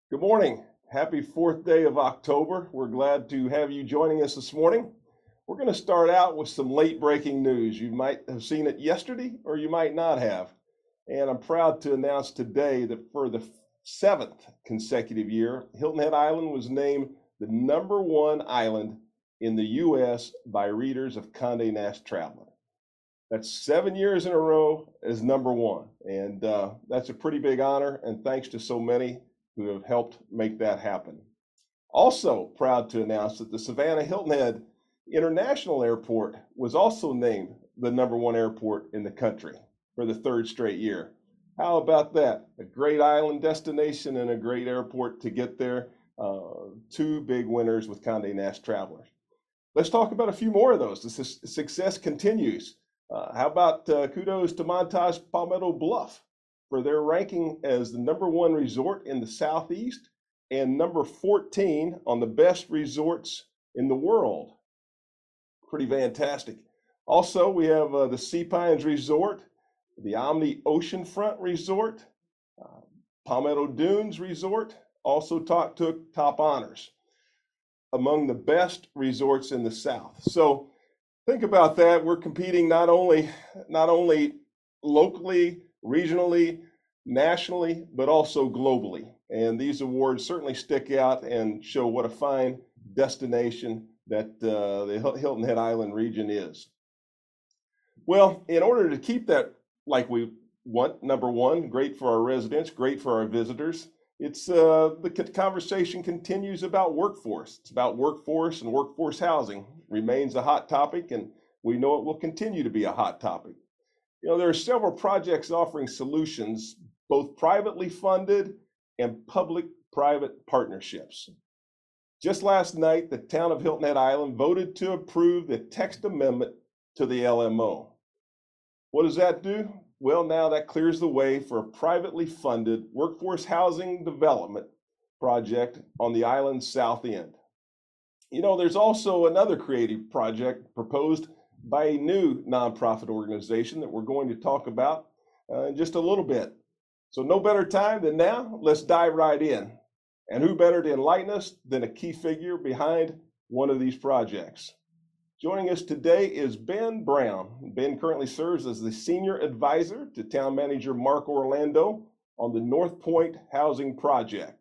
Good morning. Happy fourth day of October. We're glad to have you joining us this morning. We're going to start out with some late breaking news. You might have seen it yesterday or you might not have. And I'm proud to announce today that for the seventh consecutive year, Hilton Head Island was named the #1 island in the U.S. by readers of Condé Nast Traveler. That's 7 years in a row as #1. And that's a pretty big honor. And thanks to so many who have helped make that happen. Also proud to announce that the Savannah Hilton Head International Airport was also named the #1 airport in the country for the third straight year. How about that? A great island destination and a great airport to get there. Two big winners with Condé Nast Travelers. Let's talk about a few more of those. The success continues. How about kudos to Montage Palmetto Bluff for their ranking as the #1 resort in the Southeast and number 14 on the best resorts in the world. Pretty fantastic. Also, we have the Sea Pines Resort, the Omni Oceanfront Resort, Palmetto Dunes Resort also took top honors among the best resorts in the South. So think about that. We're competing not only locally, regionally, nationally, but also globally. And these awards certainly stick out and show what a fine destination that the Hilton Head Island region is. Well, in order to keep that like we want, #1, great for our residents, great for our visitors, it's the conversation continues about workforce. It's about workforce, and workforce housing remains a hot topic, and we know it will continue to be a hot topic. There are several projects offering solutions, both privately funded and public-private partnerships. Just last night, the town of Hilton Head Island voted to approve the text amendment to the LMO. What does that do? Well, now that clears the way for a privately funded workforce housing development project on the island's south end. There's also another creative project proposed by a new nonprofit organization that we're going to talk about in just a little bit. So no better time than now. Let's dive right in. And who better to enlighten us than a key figure behind one of these projects? Joining us today is Ben Brown. Ben currently serves as the senior advisor to town manager Mark Orlando on the North Point Housing Project.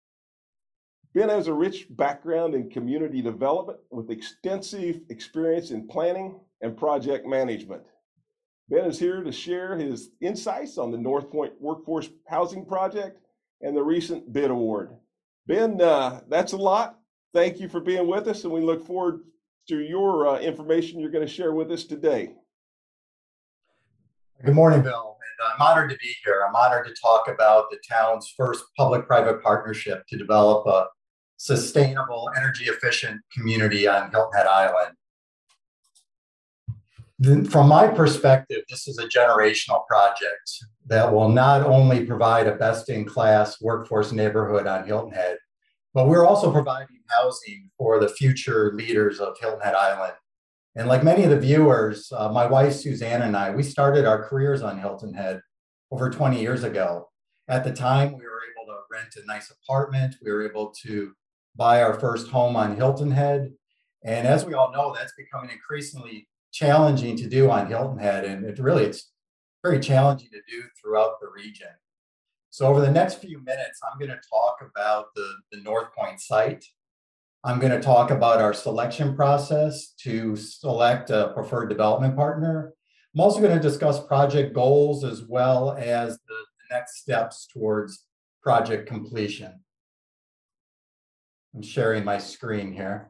Ben has a rich background in community development with extensive experience in planning and project management. Ben is here to share his insights on the North Point Workforce Housing Project and the recent bid award. Ben, that's a lot. Thank you for being with us, and we look forward to your information you're going to share with us today. Good morning, Bill. And I'm honored to be here. I'm honored to talk about the town's first public-private partnership to develop a sustainable, energy-efficient community on Hilton Head Island. From my perspective, this is a generational project that will not only provide a best-in-class workforce neighborhood on Hilton Head, but we're also providing housing for the future leaders of Hilton Head Island. And like many of the viewers, my wife, Suzanne, and I, we started our careers on Hilton Head over 20 years ago. At the time, we were able to rent a nice apartment. We were able to buy our first home on Hilton Head. And as we all know, that's becoming increasingly challenging to do on Hilton Head. And it's very challenging to do throughout the region. So over the next few minutes, I'm going to talk about the North Point site. I'm going to talk about our selection process to select a preferred development partner. I'm also going to discuss project goals as well as the next steps towards project completion. I'm sharing my screen here.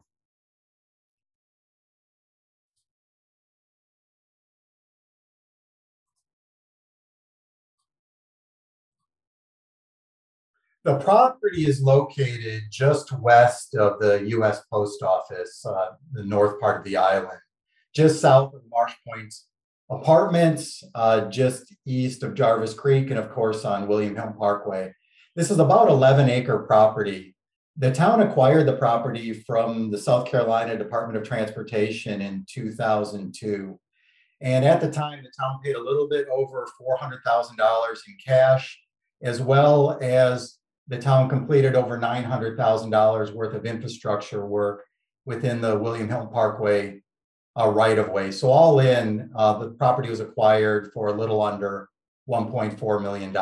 The property is located just west of the U.S. Post Office, the north part of the island, just south of Marsh Point Apartments, just east of Jarvis Creek, and of course on William Hill Parkway. This is about 11-acre property. The town acquired the property from the South Carolina Department of Transportation in 2002. And at the time, the town paid a little bit over $400,000 in cash, as well as the town completed over $900,000 worth of infrastructure work within the William Hilton Parkway right of way. So all in, the property was acquired for a little under $1.4 million.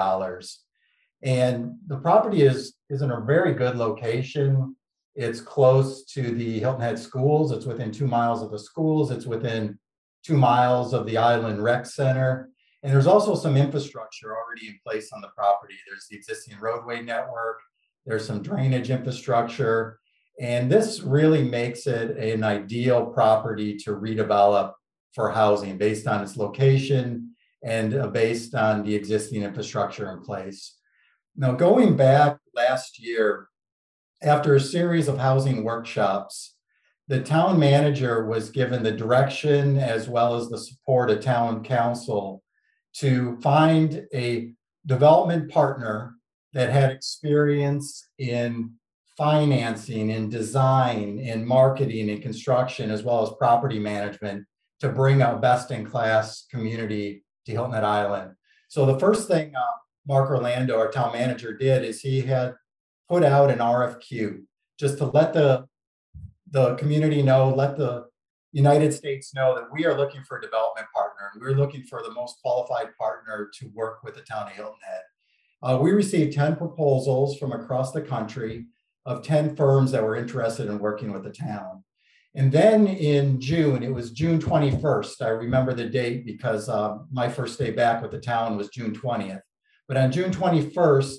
And the property is in a very good location. It's close to the Hilton Head schools. It's within 2 miles of the schools. It's within 2 miles of the Island Rec Center. And there's also some infrastructure already in place on the property. There's the existing roadway network. There's some drainage infrastructure. And this really makes it an ideal property to redevelop for housing based on its location and based on the existing infrastructure in place. Now, going back last year, after a series of housing workshops, the town manager was given the direction as well as the support of town council to find a development partner that had experience in financing, in design, in marketing, and construction, as well as property management to bring a best-in-class community to Hilton Head Island. So the first thing Mark Orlando, our town manager, did is he had put out an RFQ just to let the community know, let the United States know that we are looking for a development partner, and we're looking for the most qualified partner to work with the town of Hilton Head. We received 10 proposals from across the country of 10 firms that were interested in working with the town. And then in June, it was June 21st. I remember the date because my first day back with the town was June 20th. But on June 21st,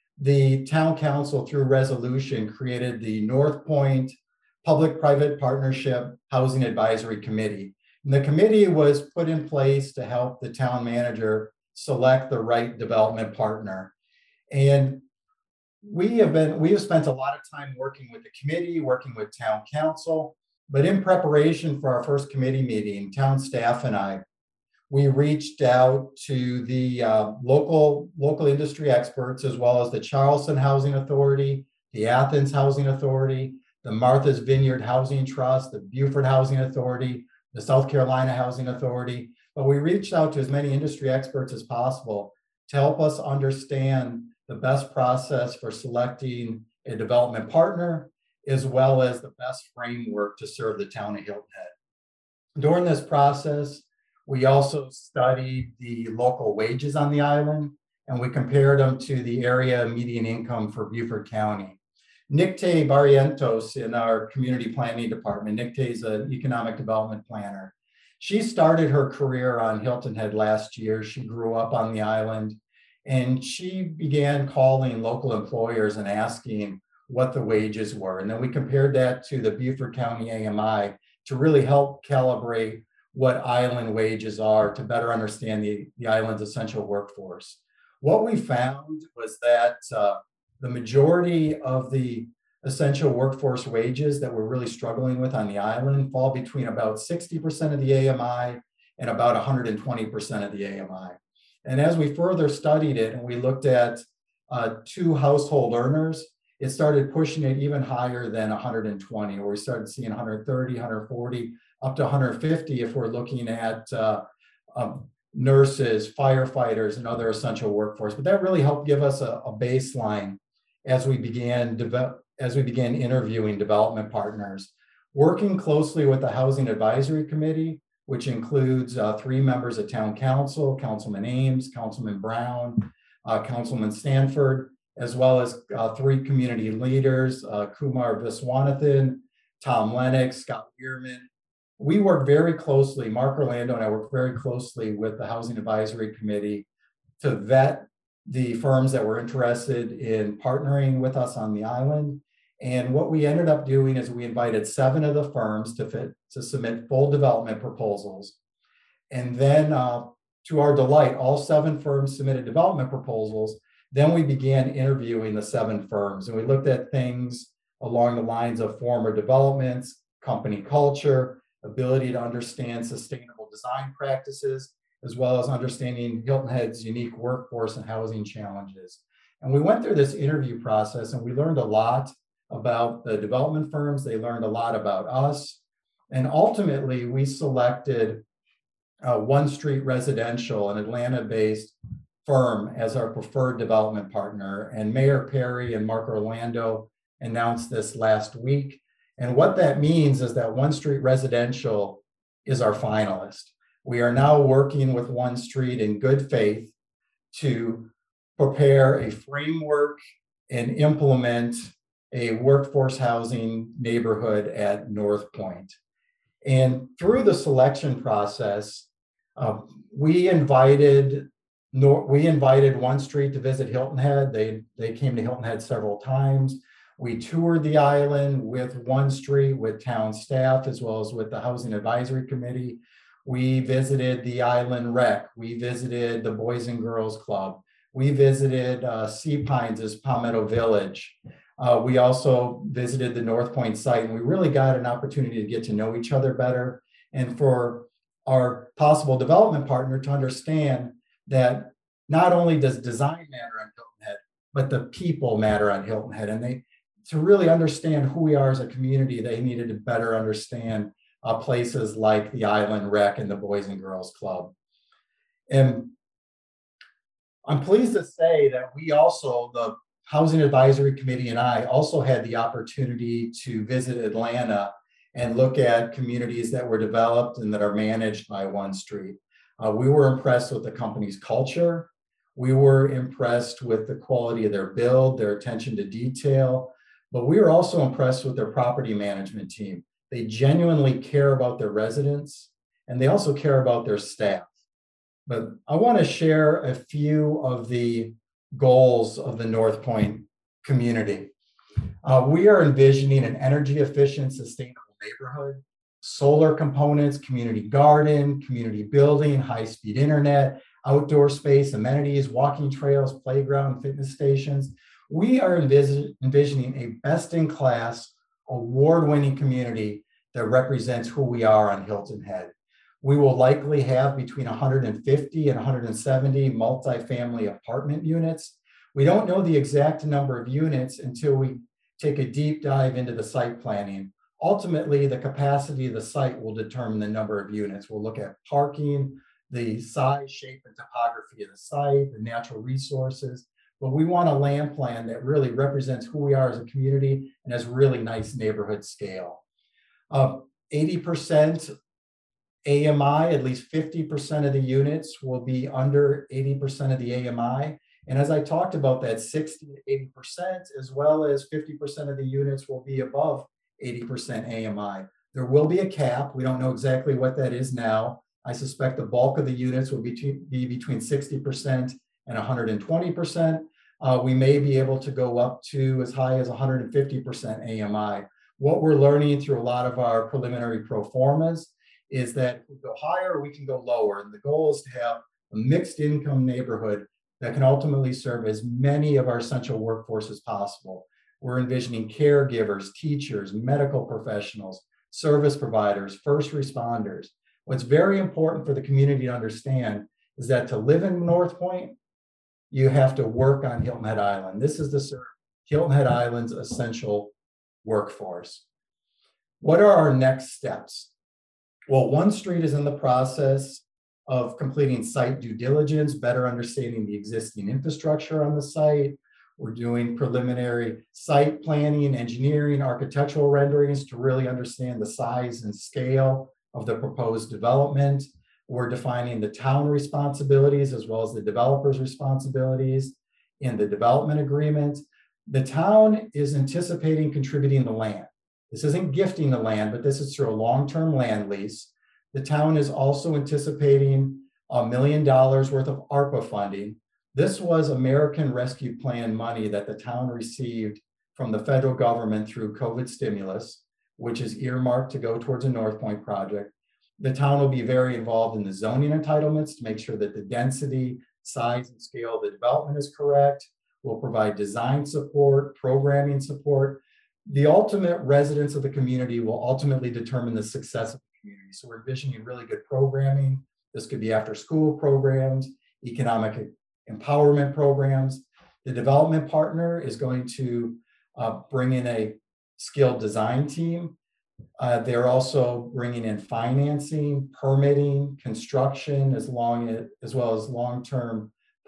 the town council, through resolution, created the North Point Public-Private Partnership Housing Advisory Committee. And the committee was put in place to help the town manager select the right development partner. And we have spent a lot of time working with the committee, working with town council, but in preparation for our first committee meeting, town staff and I, we reached out to the local industry experts, as well as the Charleston Housing Authority, the Athens Housing Authority, the Martha's Vineyard Housing Trust, the Beaufort Housing Authority, the South Carolina Housing Authority. But we reached out to as many industry experts as possible to help us understand the best process for selecting a development partner, as well as the best framework to serve the town of Hilton Head. During this process, we also studied the local wages on the island, and we compared them to the area median income for Beaufort County. Nicte Barrientos in our community planning department, Nicte is an economic development planner. She started her career on Hilton Head last year. She grew up on the island, and she began calling local employers and asking what the wages were. And then we compared that to the Beaufort County AMI to really help calibrate what island wages are to better understand the island's essential workforce. What we found was that the majority of the essential workforce wages that we're really struggling with on the island fall between about 60% of the AMI and about 120% of the AMI. And as we further studied it and we looked at 2 household earners, it started pushing it even higher than 120, or we started seeing 130, 140, up to 150 if we're looking at nurses, firefighters, and other essential workforce. But that really helped give us a baseline as we began interviewing development partners, working closely with the Housing Advisory Committee, which includes 3 members of town council, Councilman Ames, Councilman Brown, Councilman Stanford, as well as 3 community leaders, Kumar Viswanathan, Tom Lennox, Scott Weirman. We work very closely, Mark Orlando and I work very closely with the Housing Advisory Committee to vet the firms that were interested in partnering with us on the island. And what we ended up doing is we invited 7 of the firms to submit full development proposals. And then to our delight, all 7 firms submitted development proposals. Then we began interviewing the 7 firms, and we looked at things along the lines of former developments, company culture, ability to understand sustainable design practices, as well as understanding Hilton Head's unique workforce and housing challenges. And we went through this interview process and we learned a lot about the development firms. They learned a lot about us. And ultimately, we selected One Street Residential, an Atlanta-based firm as our preferred development partner. And Mayor Perry and Mark Orlando announced this last week. And what that means is that One Street Residential is our finalist. We are now working with One Street in good faith to prepare a framework and implement a workforce housing neighborhood at North Point. And through the selection process, we invited One Street to visit Hilton Head. They came to Hilton Head several times. We toured the island with One Street, with town staff, as well as with the Housing Advisory Committee. We visited the Island Rec. We visited the Boys and Girls Club. We visited Sea Pines' Palmetto Village. We also visited the North Point site, and we really got an opportunity to get to know each other better, and for our possible development partner to understand that not only does design matter on Hilton Head, but the people matter on Hilton Head. And to really understand who we are as a community, they needed to better understand places like the Island Rec and the Boys and Girls Club. And I'm pleased to say that we also, the Housing Advisory Committee and I also had the opportunity to visit Atlanta and look at communities that were developed and that are managed by One Street. We were impressed with the company's culture. We were impressed with the quality of their build, their attention to detail, but we were also impressed with their property management team. They genuinely care about their residents, and they also care about their staff. But I want to share a few of the goals of the North Point community. We are envisioning an energy efficient, sustainable neighborhood, solar components, community garden, community building, high-speed internet, outdoor space, amenities, walking trails, playground, fitness stations. We are envisioning a best-in-class, award-winning community that represents who we are on Hilton Head. We will likely have between 150 and 170 multifamily apartment units. We don't know the exact number of units until we take a deep dive into the site planning. Ultimately, the capacity of the site will determine the number of units. We'll look at parking, the size, shape, and topography of the site, the natural resources, but we want a land plan that really represents who we are as a community and has really nice neighborhood scale. 80% AMI, at least 50% of the units will be under 80% of the AMI. And as I talked about, that 60 to 80%, as well as 50% of the units will be above 80% AMI. There will be a cap. We don't know exactly what that is now. I suspect the bulk of the units will be between 60% and 120%. We may be able to go up to as high as 150% AMI. What we're learning through a lot of our preliminary pro formas is that if we go higher, we can go lower. And the goal is to have a mixed income neighborhood that can ultimately serve as many of our essential workforce as possible. We're envisioning caregivers, teachers, medical professionals, service providers, first responders. What's very important for the community to understand is that to live in North Point, you have to work on Hilton Head Island. This is to serve Hilton Head Island's essential workforce. What are our next steps? Well, One Street is in the process of completing site due diligence, better understanding the existing infrastructure on the site. We're doing preliminary site planning, engineering, architectural renderings to really understand the size and scale of the proposed development. We're defining the town responsibilities as well as the developer's responsibilities in the development agreement. The town is anticipating contributing the land. This isn't gifting the land, but this is through a long-term land lease. The town is also anticipating $1 million worth of ARPA funding. This was American Rescue Plan money that the town received from the federal government through COVID stimulus, which is earmarked to go towards a North Point project. The town will be very involved in the zoning entitlements to make sure that the density, size, and scale of the development is correct. We'll provide design support, programming support. The ultimate residents of the community will ultimately determine the success of the community. So we're envisioning really good programming. This could be after school programs, economic empowerment programs. The development partner is going to bring in a skilled design team. They're also bringing in financing, permitting, construction, as well as long-term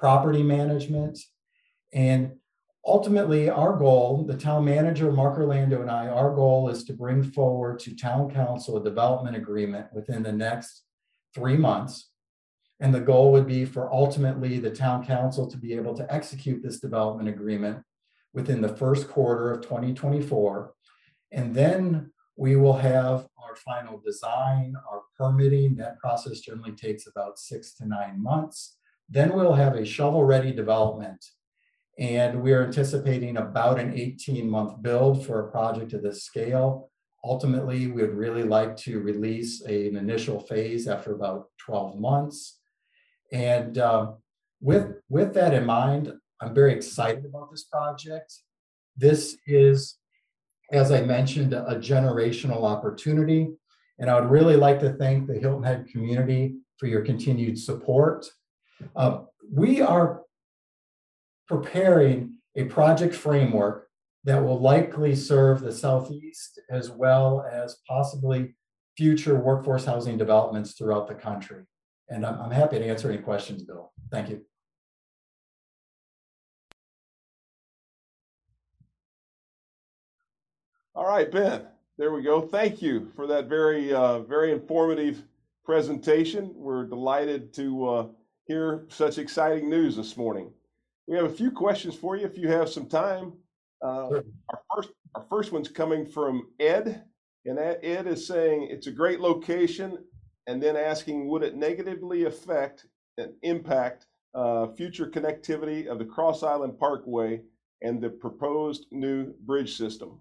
property management. And ultimately, our goal, the town manager, Mark Orlando, and I, our goal is to bring forward to town council a development agreement within the next 3 months. And the goal would be for ultimately the town council to be able to execute this development agreement within the first quarter of 2024. And then we will have our final design, our permitting. That process generally takes about 6 to 9 months. Then we'll have a shovel-ready development. And we're anticipating about an 18-month build for a project of this scale. Ultimately, we would really like to release an initial phase after about 12 months. And with that in mind, I'm very excited about this project. This is, as I mentioned, a generational opportunity. And I would really like to thank the Hilton Head community for your continued support. We are preparing a project framework that will likely serve the Southeast as well as possibly future workforce housing developments throughout the country. And I'm happy to answer any questions, Bill. Thank you. All right, Ben, there we go. Thank you for that very, very informative presentation. We're delighted to hear such exciting news this morning. We have a few questions for you if you have some time. Sure. Our first one's coming from Ed, and Ed is saying it's a great location, and then asking, would it negatively affect and impact future connectivity of the Cross Island Parkway and the proposed new bridge system?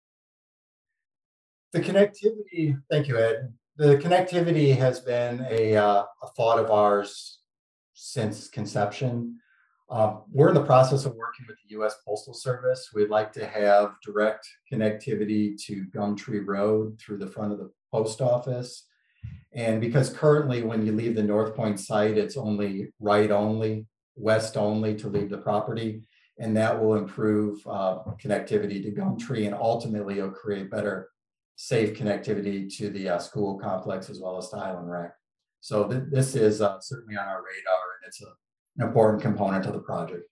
The connectivity, thank you, Ed. The connectivity has been a thought of ours since conception. We're in the process of working with the U.S. Postal Service. We'd like to have direct connectivity to Gumtree Road through the front of the post office. And because currently when you leave the North Point site, it's only right only, west only to leave the property. And that will improve connectivity to Gumtree, and ultimately it'll create better safe connectivity to the school complex as well as to Island Rec. So this is certainly on our radar, and it's an important component of the project.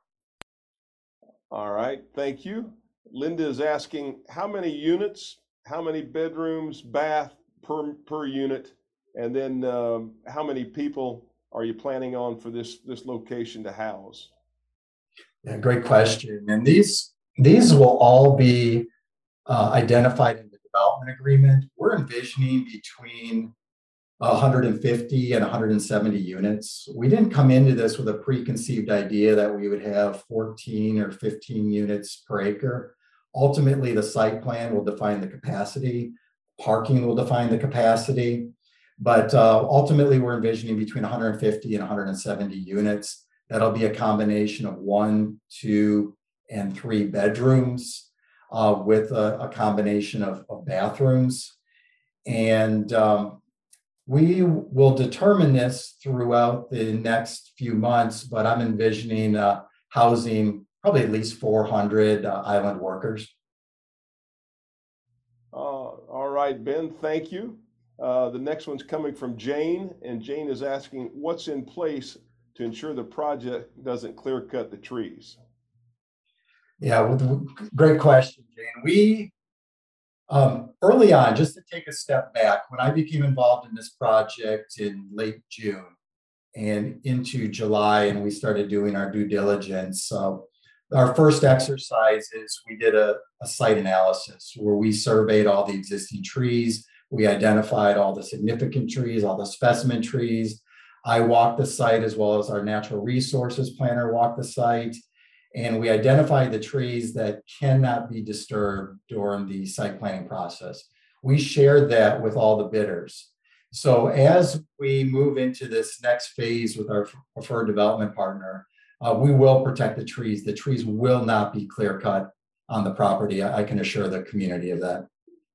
All right, thank you. Linda is asking, how many units, how many bedrooms, bath per unit, and then how many people are you planning on for this location to house? Yeah, great question. And these will all be identified in the development agreement. We're envisioning between 150 and 170 units. We didn't come into this with a preconceived idea that we would have 14 or 15 units per acre. Ultimately, the site plan will define the capacity, parking will define the capacity, but ultimately we're envisioning between 150 and 170 units. That'll be a combination of 1, 2, and 3 bedrooms with a combination of bathrooms. And we will determine this throughout the next few months, but I'm envisioning housing probably at least 400 island workers. All right, Ben, thank you. The next one's coming from Jane, and Jane is asking, what's in place to ensure the project doesn't clear cut the trees? Yeah, great question, Jane. We early on, just to take a step back, when I became involved in this project in late June and into July, and we started doing our due diligence, our first exercise is we did a site analysis where we surveyed all the existing trees. We identified all the significant trees, all the specimen trees. I walked the site as well as our natural resources planner walked the site. And we identified the trees that cannot be disturbed during the site planning process. We shared that with all the bidders. So as we move into this next phase with our preferred development partner, we will protect the trees. The trees will not be clear cut on the property. I can assure the community of that.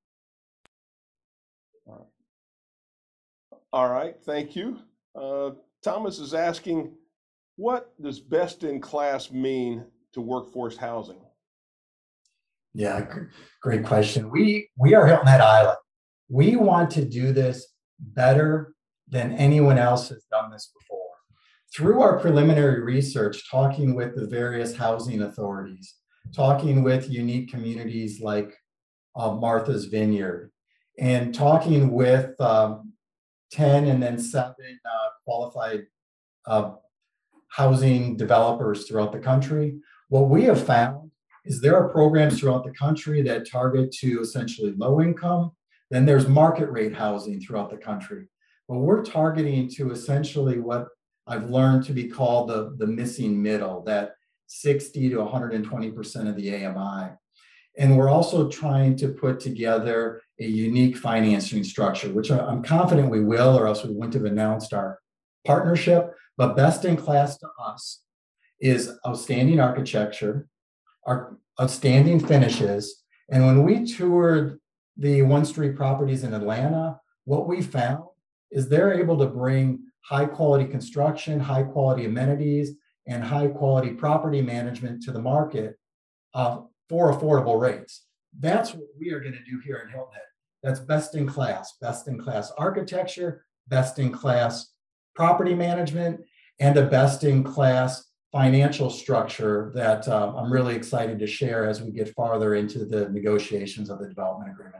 All right, thank you. Thomas is asking, what does best in class mean to workforce housing? Yeah, great question. We are Hilton Head Island. We want to do this better than anyone else has done this before. Through our preliminary research, talking with the various housing authorities, talking with unique communities like Martha's Vineyard, and talking with 10 and then 7 qualified housing developers throughout the country, what we have found is there are programs throughout the country that target to essentially low income. Then there's market rate housing throughout the country. But we're targeting to essentially what I've learned to be called the missing middle, that 60 to 120% of the AMI. And we're also trying to put together a unique financing structure, which I'm confident we will, or else we wouldn't have announced our partnership. But best in class to us is outstanding architecture, our outstanding finishes. And when we toured the One Street properties in Atlanta, what we found is they're able to bring high quality construction, high quality amenities, and high quality property management to the market for affordable rates. That's what we are going to do here in Hilton Head. That's best in class architecture, best in class property management, and a best in class financial structure that I'm really excited to share as we get farther into the negotiations of the development agreement.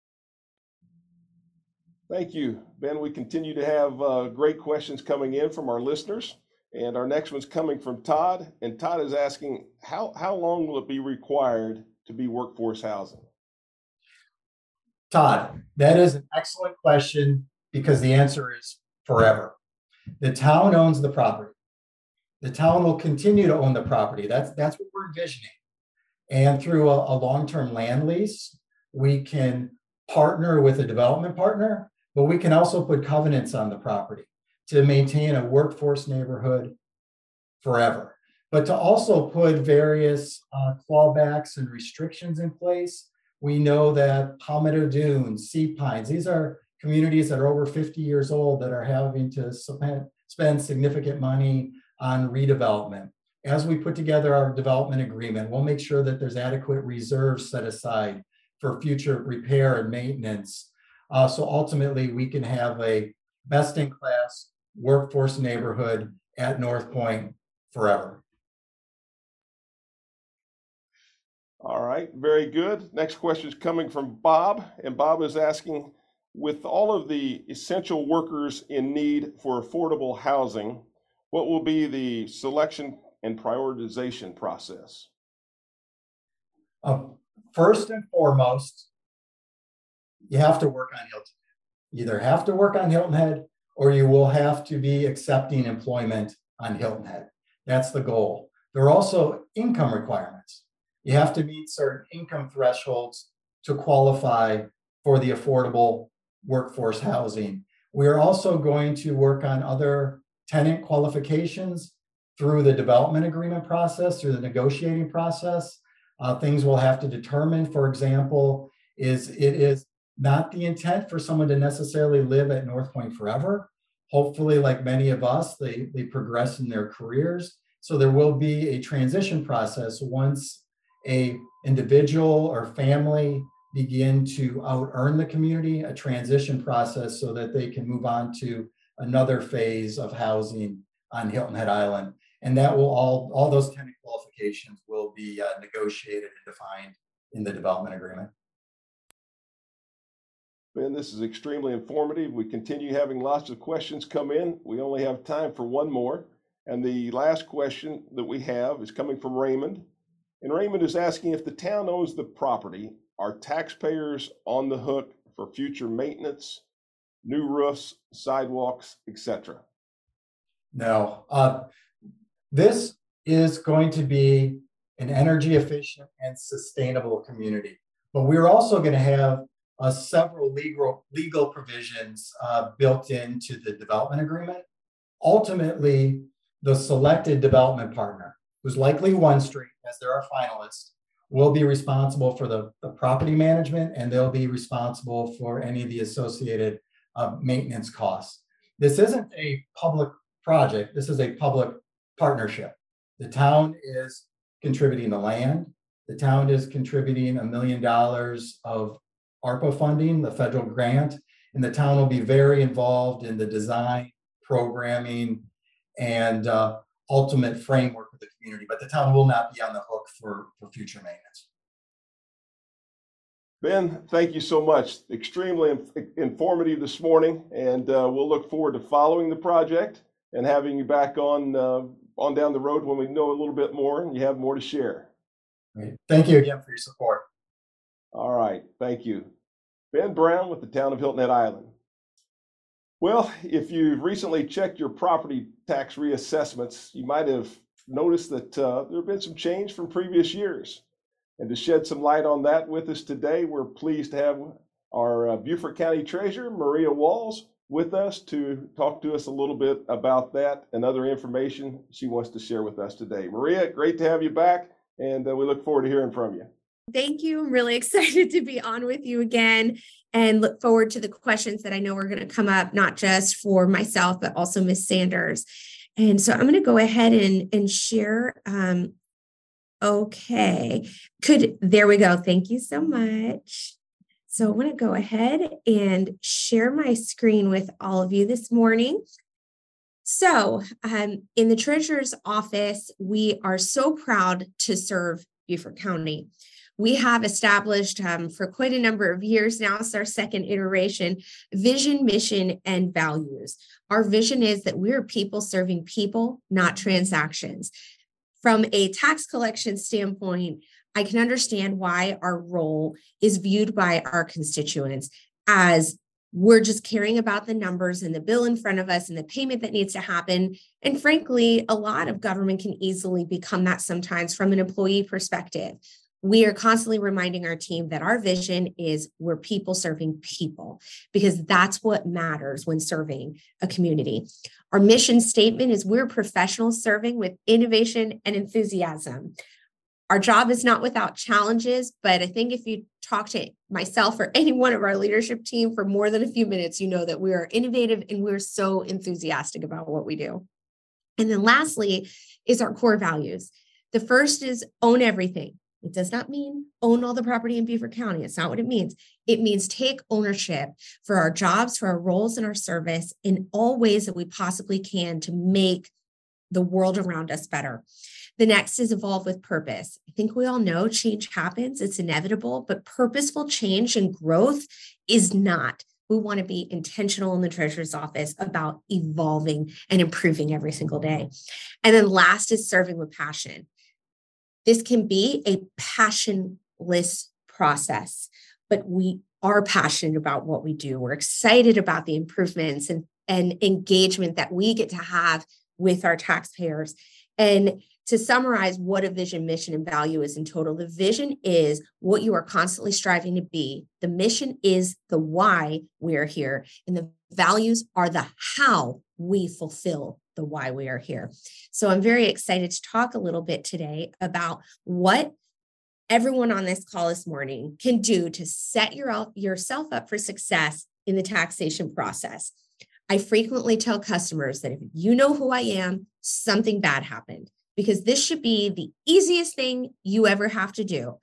Thank you, Ben. We continue to have great questions coming in from our listeners. And our next one's coming from Todd. And Todd is asking, how long will it be required to be workforce housing? Todd, that is an excellent question because the answer is forever. The town owns the property. The town will continue to own the property. That's what we're envisioning. And through a long-term land lease, we can partner with a development partner, but we can also put covenants on the property to maintain a workforce neighborhood forever. But to also put various clawbacks and restrictions in place, we know that Palmetto Dunes, Sea Pines, these are communities that are over 50 years old that are having to spend significant money on redevelopment. As we put together our development agreement, we'll make sure that there's adequate reserves set aside for future repair and maintenance. So ultimately, we can have a best-in-class workforce neighborhood at North Point forever. All right, very good. Next question is coming from Bob, and Bob is asking, with all of the essential workers in need for affordable housing, what will be the selection and prioritization process? First and foremost, you have to work on Hilton Head. You either have to work on Hilton Head or you will have to be accepting employment on Hilton Head. That's the goal. There are also income requirements. You have to meet certain income thresholds to qualify for the affordable workforce housing. We are also going to work on other tenant qualifications through the development agreement process, through the negotiating process. Things we'll have to determine, for example, it is not the intent for someone to necessarily live at North Point forever. Hopefully, like many of us, they progress in their careers. So there will be a transition process once a individual or family begin to out-earn the community, a transition process so that they can move on to another phase of housing on Hilton Head Island. And that will all those tenant qualifications will be negotiated and defined in the development agreement. Ben, this is extremely informative. We continue having lots of questions come in. We only have time for one more. And the last question that we have is coming from Raymond. And Raymond is asking, if the town owns the property, are taxpayers on the hook for future maintenance, new roofs, sidewalks, etc.? No. This is going to be an energy efficient and sustainable community. But we're also going to have several legal provisions built into the development agreement. Ultimately, the selected development partner, who's likely One Street, as they're our finalists, will be responsible for the property management, and they'll be responsible for any of the associated maintenance costs. This isn't a public project. This is a public partnership. The town is contributing the land. The town is contributing $1 million of ARPA funding, the federal grant, and the town will be very involved in the design, programming, and ultimate framework of the community, but the town will not be on the hook for future maintenance. Ben, thank you so much. Extremely informative this morning, and we'll look forward to following the project and having you back on down the road when we know a little bit more and you have more to share. Great. Thank you again for your support. All right, thank you. Ben Brown with the town of Hilton Head Island. Well, if you've recently checked your property tax reassessments, you might have noticed that there have been some change from previous years. And to shed some light on that with us today, we're pleased to have our Beaufort County Treasurer, Maria Walls, with us to talk to us a little bit about that and other information she wants to share with us today. Maria, great to have you back, and we look forward to hearing from you. Thank you. I'm really excited to be on with you again and look forward to the questions that I know are going to come up, not just for myself, but also Ms. Sanders. And so I'm going to go ahead and share. Okay, there we go. Thank you so much. So I want to go ahead and share my screen with all of you this morning. So in the Treasurer's Office, we are so proud to serve Beaufort County. We have established for quite a number of years now, it's our second iteration, vision, mission, and values. Our vision is that we're people serving people, not transactions. From a tax collection standpoint, I can understand why our role is viewed by our constituents as we're just caring about the numbers and the bill in front of us and the payment that needs to happen. And frankly, a lot of government can easily become that sometimes from an employee perspective. We are constantly reminding our team that our vision is we're people serving people, because that's what matters when serving a community. Our mission statement is we're professionals serving with innovation and enthusiasm. Our job is not without challenges, but I think if you talk to myself or any one of our leadership team for more than a few minutes, you know that we are innovative and we're so enthusiastic about what we do. And then lastly is our core values. The first is own everything. It does not mean own all the property in Beaufort County. It's not what it means. It means take ownership for our jobs, for our roles and our service in all ways that we possibly can to make the world around us better. The next is evolve with purpose. I think we all know change happens. It's inevitable, but purposeful change and growth is not. We want to be intentional in the Treasurer's Office about evolving and improving every single day. And then last is serving with passion. This can be a passionless process, but we are passionate about what we do. We're excited about the improvements and engagement that we get to have with our taxpayers. And to summarize what a vision, mission, and value is in total, the vision is what you are constantly striving to be. The mission is the why we are here. And the values are the how we fulfill the why we are here. So I'm very excited to talk a little bit today about what everyone on this call this morning can do to set yourself up for success in the taxation process. I frequently tell customers that if you know who I am, something bad happened, because this should be the easiest thing you ever have to do.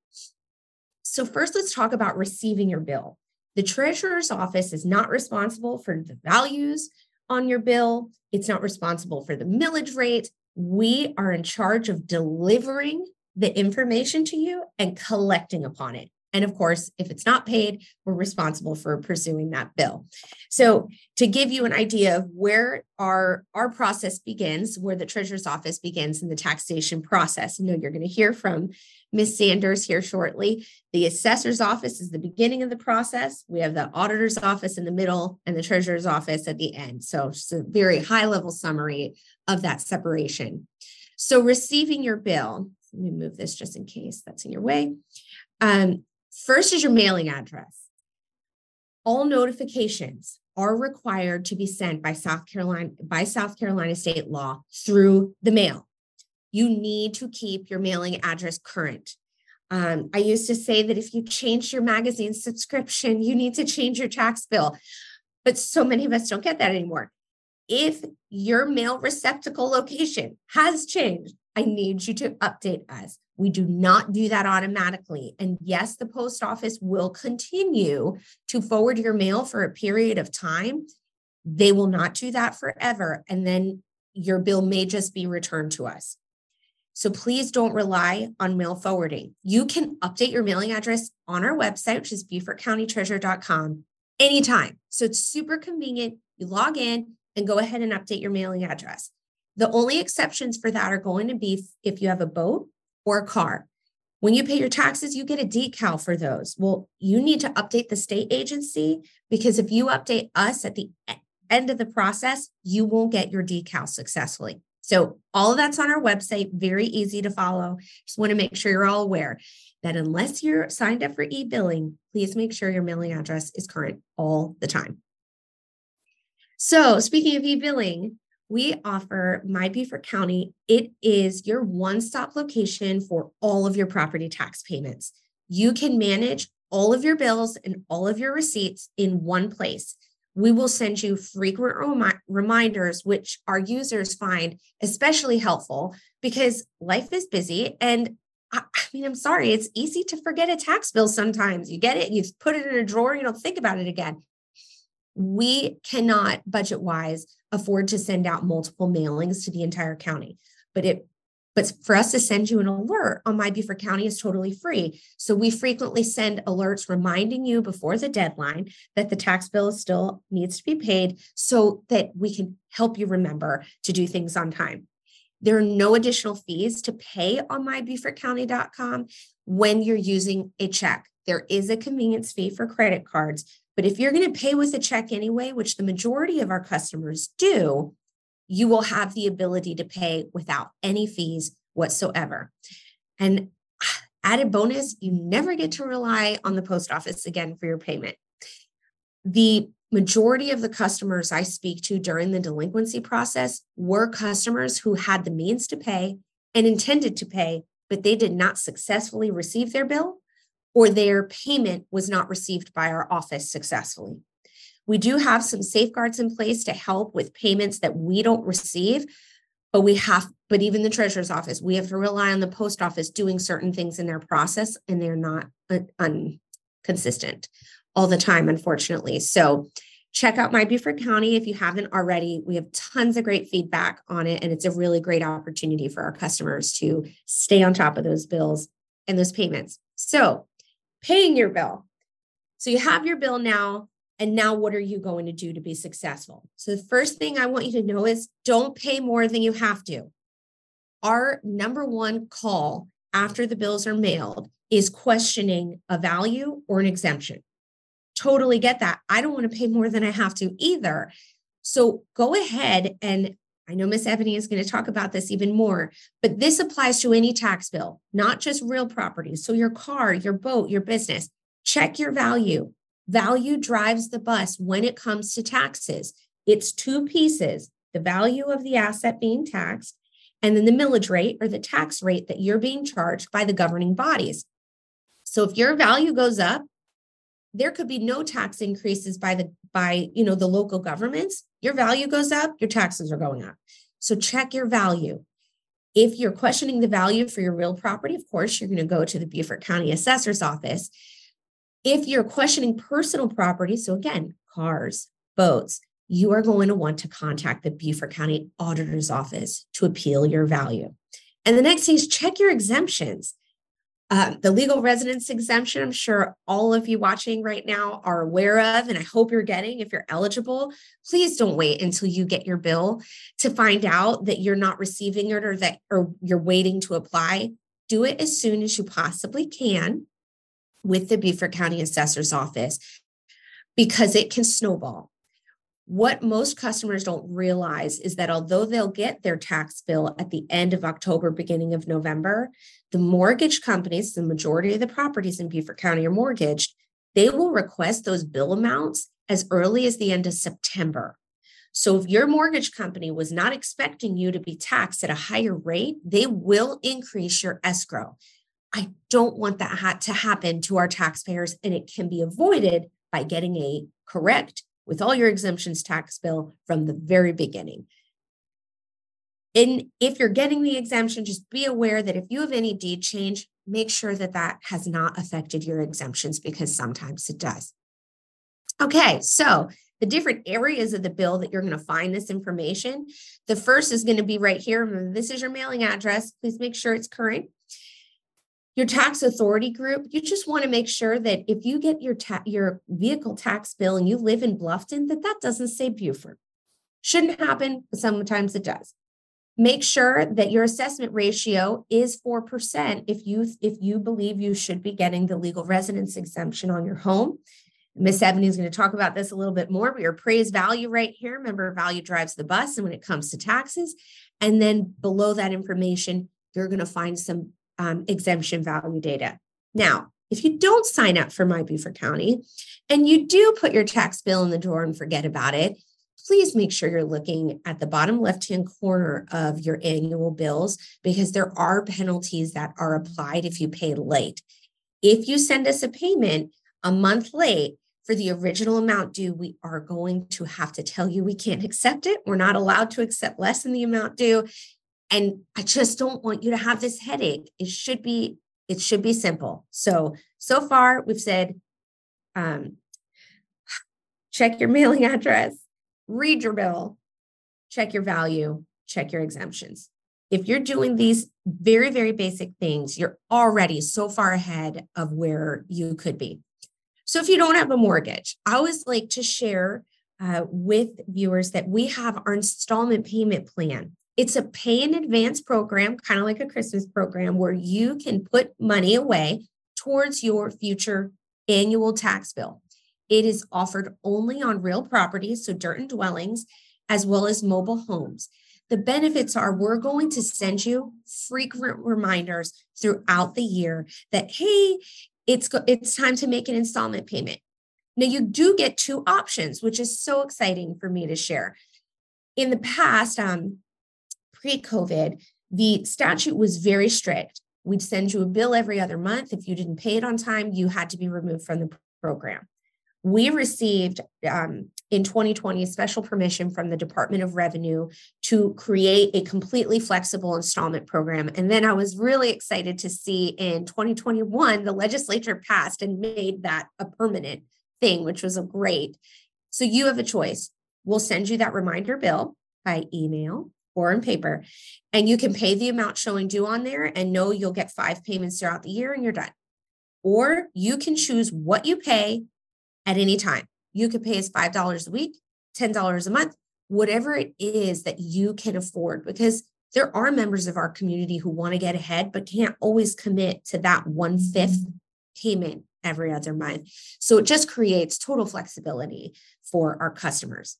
So first, let's talk about receiving your bill. The Treasurer's Office is not responsible for the values on your bill. It's not responsible for the millage rate. We are in charge of delivering the information to you and collecting upon it. And of course, if it's not paid, we're responsible for pursuing that bill. So to give you an idea of where our process begins, where the Treasurer's Office begins in the taxation process, I know you're going to hear from Ms. Sanders here shortly. The Assessor's Office is the beginning of the process. We have the Auditor's Office in the middle and the Treasurer's Office at the end. So just a very high-level summary of that separation. So receiving your bill, let me move this just in case that's in your way. First is your mailing address. All notifications are required to be sent by South Carolina state law through the mail. You need to keep your mailing address current. I used to say that if you changed your magazine subscription, you need to change your tax bill, but so many of us don't get that anymore. If your mail receptacle location has changed, I need you to update us. We do not do that automatically. And yes, the post office will continue to forward your mail for a period of time. They will not do that forever. And then your bill may just be returned to us. So please don't rely on mail forwarding. You can update your mailing address on our website, which is BeaufortCountyTreasurer.com, anytime. So it's super convenient. You log in and go ahead and update your mailing address. The only exceptions for that are going to be if you have a boat or a car. When you pay your taxes, you get a decal for those. Well, you need to update the state agency, because if you update us at the end of the process, you won't get your decal successfully. So all of that's on our website, very easy to follow. Just want to make sure you're all aware that unless you're signed up for e-billing, please make sure your mailing address is current all the time. So speaking of e-billing, we offer My Beaufort County. It is your one-stop location for all of your property tax payments. You can manage all of your bills and all of your receipts in one place. We will send you frequent reminders, which our users find especially helpful because life is busy. And I'm sorry, it's easy to forget a tax bill sometimes. You get it, you put it in a drawer, you don't think about it again. We cannot budget-wise afford to send out multiple mailings to the entire county, but for us to send you an alert on My Beaufort County is totally free. So we frequently send alerts reminding you before the deadline that the tax bill still needs to be paid so that we can help you remember to do things on time. There are no additional fees to pay on MyBeaufortCounty.com when you're using a check. There is a convenience fee for credit cards, but if you're going to pay with a check anyway, which the majority of our customers do, you will have the ability to pay without any fees whatsoever. And added bonus, you never get to rely on the post office again for your payment. The majority of the customers I speak to during the delinquency process were customers who had the means to pay and intended to pay, but they did not successfully receive their bill, or their payment was not received by our office successfully. We do have some safeguards in place to help with payments that we don't receive, but even the treasurer's office, we have to rely on the post office doing certain things in their process, and they're not consistent all the time, unfortunately. So check out My Beaufort County if you haven't already. We have tons of great feedback on it, and it's a really great opportunity for our customers to stay on top of those bills and those payments. So paying your bill. So you have your bill now. And now what are you going to do to be successful? So the first thing I want you to know is don't pay more than you have to. Our number one call after the bills are mailed is questioning a value or an exemption. Totally get that. I don't want to pay more than I have to either. So go ahead, and I know Miss Ebony is going to talk about this even more, but this applies to any tax bill, not just real property. So your car, your boat, your business, check your value. Value drives the bus when it comes to taxes. It's two pieces, the value of the asset being taxed, and then the millage rate or the tax rate that you're being charged by the governing bodies. So if your value goes up, there could be no tax increases by the local governments. Your value goes up, your taxes are going up. So check your value. If you're questioning the value for your real property, of course, you're going to go to the Beaufort County Assessor's Office. If you're questioning personal property, so again, cars, boats, you are going to want to contact the Beaufort County Auditor's Office to appeal your value. And the next thing is check your exemptions. The legal residence exemption, I'm sure all of you watching right now are aware of, and I hope you're getting if you're eligible. Please don't wait until you get your bill to find out that you're not receiving it or you're waiting to apply. Do it as soon as you possibly can with the Beaufort County Assessor's Office, because it can snowball. What most customers don't realize is that although they'll get their tax bill at the end of October, beginning of November, the mortgage companies, the majority of the properties in Beaufort County are mortgaged, they will request those bill amounts as early as the end of September. So if your mortgage company was not expecting you to be taxed at a higher rate, they will increase your escrow. I don't want that to happen to our taxpayers, and it can be avoided by getting a correct with all your exemptions tax bill from the very beginning. And if you're getting the exemption, just be aware that if you have any deed change, make sure that that has not affected your exemptions, because sometimes it does. Okay, so the different areas of the bill that you're going to find this information. The first is going to be right here. This is your mailing address. Please make sure it's current. Your tax authority group, you just want to make sure that if you get your vehicle tax bill and you live in Bluffton, that doesn't say Beaufort. Shouldn't happen, but sometimes it does. Make sure that your assessment ratio is 4% if you believe you should be getting the legal residence exemption on your home. Miss Ebony is going to talk about this a little bit more, but your appraised value right here, remember, value drives the bus and when it comes to taxes. And then below that information, you're going to find some exemption value data. Now, if you don't sign up for My Beaufort County and you do put your tax bill in the drawer and forget about it, please make sure you're looking at the bottom left-hand corner of your annual bills because there are penalties that are applied if you pay late. If you send us a payment a month late for the original amount due, we are going to have to tell you we can't accept it. We're not allowed to accept less than the amount due. And I just don't want you to have this headache. It should be simple. So far we've said, check your mailing address, read your bill, check your value, check your exemptions. If you're doing these very, very basic things, you're already so far ahead of where you could be. So if you don't have a mortgage, I always like to share with viewers that we have our installment payment plan. It's a pay in advance program, kind of like a Christmas program, where you can put money away towards your future annual tax bill. It is offered only on real properties, so dirt and dwellings, as well as mobile homes. The benefits are we're going to send you frequent reminders throughout the year that, hey, it's time to make an installment payment. Now, you do get two options, which is so exciting for me to share. In the past, pre-COVID, the statute was very strict. We'd send you a bill every other month. If you didn't pay it on time, you had to be removed from the program. We received in 2020 special permission from the Department of Revenue to create a completely flexible installment program. And then I was really excited to see in 2021, the legislature passed and made that a permanent thing, which was a great. So you have a choice. We'll send you that reminder bill by email or in paper, and you can pay the amount showing due on there and know you'll get 5 payments throughout the year and you're done. Or you can choose what you pay at any time. You could pay us $5 a week, $10 a month, whatever it is that you can afford, because there are members of our community who want to get ahead, but can't always commit to that 1/5 payment every other month. So it just creates total flexibility for our customers.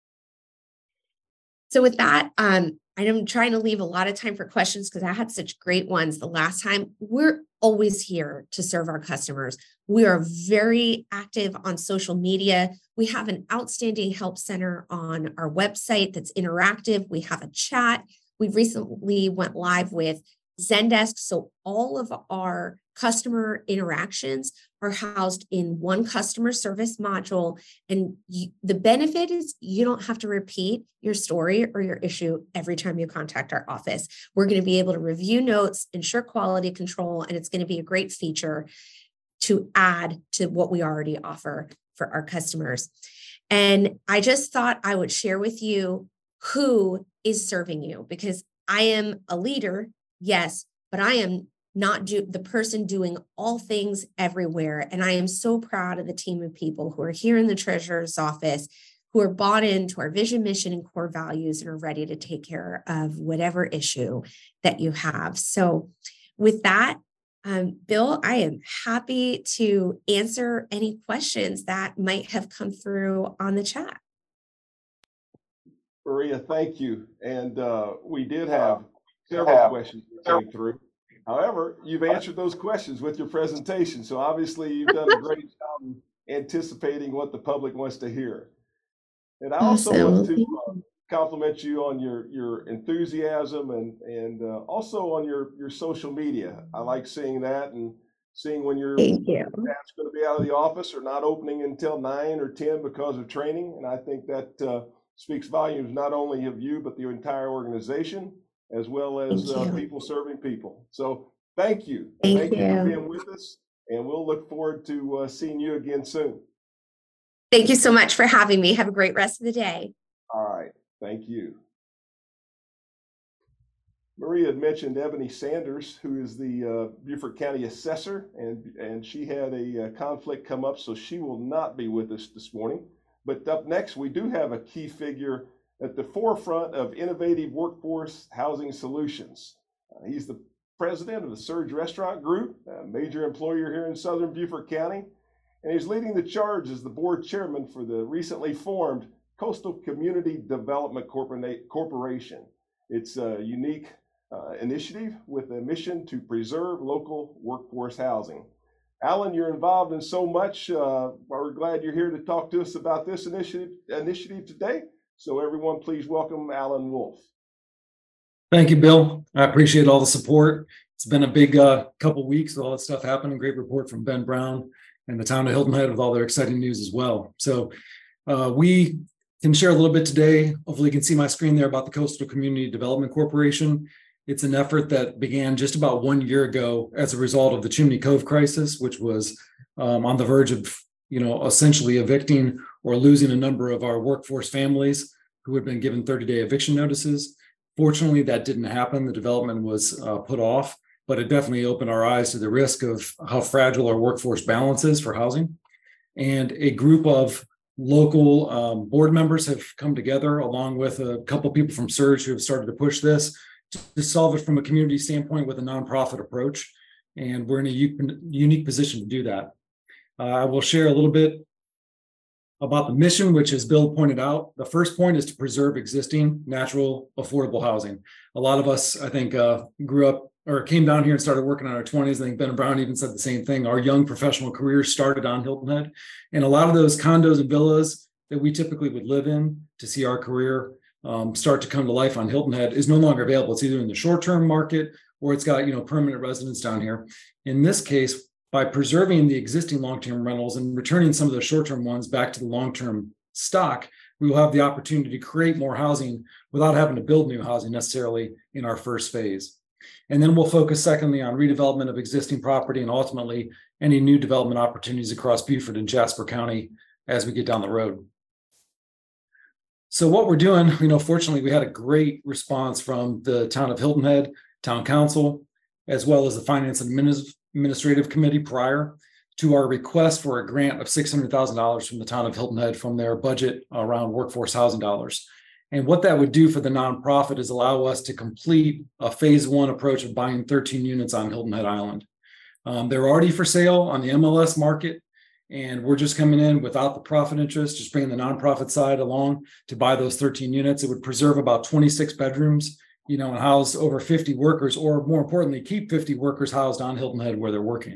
So with that, I'm trying to leave a lot of time for questions because I had such great ones the last time. We're always here to serve our customers. We are very active on social media. We have an outstanding help center on our website that's interactive. We have a chat. We recently went live with Zendesk. So all of our customer interactions are housed in one customer service module. And the benefit is you don't have to repeat your story or your issue every time you contact our office. We're going to be able to review notes, ensure quality control, and it's going to be a great feature to add to what we already offer for our customers. And I just thought I would share with you who is serving you, because I am a leader, yes, but I am not the person doing all things everywhere. And I am so proud of the team of people who are here in the treasurer's office, who are bought into our vision, mission, and core values and are ready to take care of whatever issue that you have. So with that, Bill, I am happy to answer any questions that might have come through on the chat. Maria, thank you. And we did have several questions that came through. However, you've answered those questions with your presentation. So obviously you've done a great job in anticipating what the public wants to hear. And I also want to compliment you on your enthusiasm and also on your social media. I like seeing that and seeing when your staff's going to be out of the office or not opening until 9 or 10 because of training. And I think that speaks volumes not only of you, but the entire organization, as well as people serving people. So thank you. Thank you for being with us. And we'll look forward to seeing you again soon. Thank you so much for having me. Have a great rest of the day. All right. Thank you. Maria had mentioned Ebony Sanders, who is the Beaufort County Assessor, and she had a conflict come up, so she will not be with us this morning. But up next, we do have a key figure at the forefront of innovative workforce housing solutions. He's the president of the Surge Restaurant Group, a major employer here in Southern Beaufort County, and he's leading the charge as the board chairman for the recently formed Coastal Community Development Corporation. It's a unique initiative with a mission to preserve local workforce housing. Alan, you're involved in so much. We're glad you're here to talk to us about this initiative today. So everyone, please welcome Alan Wolf. Thank you, Bill. I appreciate all the support. It's been a big couple weeks with all that stuff happening. Great report from Ben Brown and the town of Hilton Head with all their exciting news as well. So we can share a little bit today. Hopefully you can see my screen there about the Coastal Community Development Corporation. It's an effort that began just about 1 year ago as a result of the Chimney Cove crisis, which was on the verge of, essentially evicting or losing a number of our workforce families who had been given 30-day eviction notices. Fortunately, that didn't happen. The development was put off, but it definitely opened our eyes to the risk of how fragile our workforce balance is for housing. And a group of local board members have come together along with a couple of people from Surge who have started to push this to solve it from a community standpoint with a nonprofit approach. And we're in a unique position to do that. I will share a little bit about the mission, which, as Bill pointed out, the first point is to preserve existing natural, affordable housing. A lot of us, I think, grew up or came down here and started working in our 20s. I think Ben Brown even said the same thing. Our young professional careers started on Hilton Head. And a lot of those condos and villas that we typically would live in to see our career start to come to life on Hilton Head is no longer available. It's either in the short-term market or it's got permanent residents down here. In this case, by preserving the existing long-term rentals and returning some of the short-term ones back to the long-term stock, we will have the opportunity to create more housing without having to build new housing necessarily in our first phase. And then we'll focus secondly on redevelopment of existing property and ultimately any new development opportunities across Beaufort and Jasper County as we get down the road. So what we're doing, fortunately, we had a great response from the town of Hilton Head, town council, as well as the finance and administrative committee prior to our request for a grant of $600,000 from the town of Hilton Head from their budget around workforce housing dollars. And what that would do for the nonprofit is allow us to complete a phase one approach of buying 13 units on Hilton Head Island. They're already for sale on the MLS market. And we're just coming in without the profit interest, just bringing the nonprofit side along to buy those 13 units. It would preserve about 26 bedrooms, and house over 50 workers, or more importantly, keep 50 workers housed on Hilton Head where they're working.